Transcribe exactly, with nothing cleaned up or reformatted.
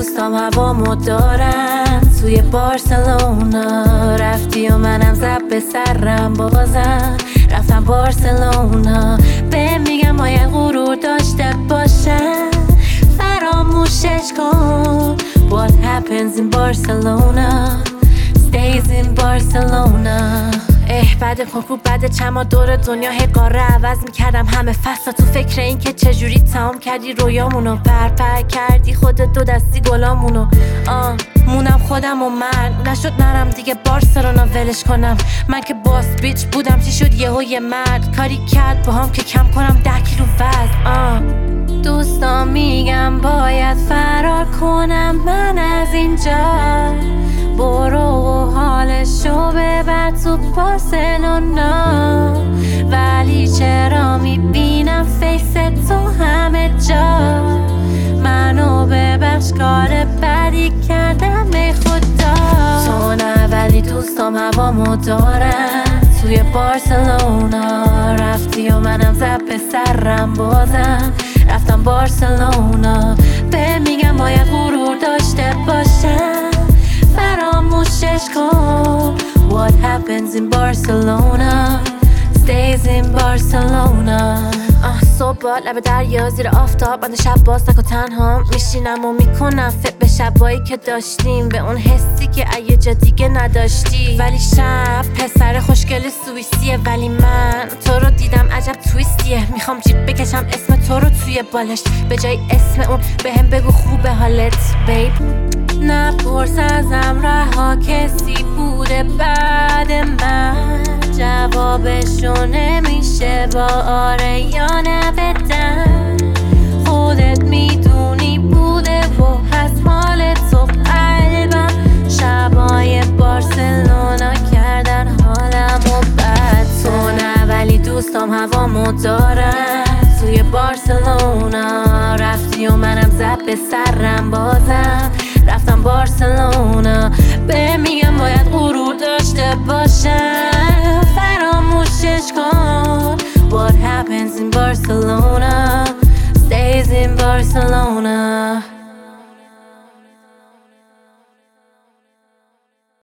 دوستام هوامو دارن توی بارسلونا. رفتی و منم زب به سرم بازم رفتم بارسلونا. به میگم باید غرور داشته باشم فراموشش کن. What happens in Barcelona stays in Barcelona. اه بعد کنکور بعد چند ماه دور دنیا هی قاره عوض میکردم همه فصل تو فکر این که چجوری تمام کردی رویامونو. برپر کردی خودت دو دستی گلامونو. آه مونم خودم و من نشد نرم دیگه بارسلونا ولش کنم. من که باس بیچ بودم چی شد یهو یه مرد کاری کرد با هم که کم کنم ده کیلو وزن. آه دوستان میگم باید فرار کنم من از اینجا. برو و حالشو ببر تو بارسلونا. ولی چرا میبینم فیس تو همه جا. منو ببخش کار بدی کردم ای خدا. تو نه ولی دوستام هوامو دارن توی بارسلونا. رفتی و منم زب به سرم بازم رفتم بارسلونا. به میگم باید غرور داشته باشم فراموشش کن. What happens in Barcelona stays in Barcelona. آه صبح لب دریا زیر آفتاب من شب باز تک و تنها میشینم و میکنم فکر به شبایی که داشتیم. به اون حسی که یه جا دیگه نداشتی. ولی شب پسر خوشگل سوئیسیه ولی من تو رو دیدم عجب تویستیه. میخوام جیب بکشم اسم تو رو توی بالش به جای اسم اون بهم بگو خوبه حالت بیب. نپرس ازم رها کسی بوده بعد من. جوابشو نمیشه با آره یا نه بدن. خودت میدونی بوده و هست مال تو قلبم. شبای بارسلونا کردن حالمو بد. تو نه ولی دوستام هوامو دارن توی بارسلونا. رفتی و منم زب به سرم بازم رفتم بارسلونا. به میگم باید غرور داشته باشم فراموشش کن. What happens in Barcelona stays in Barcelona.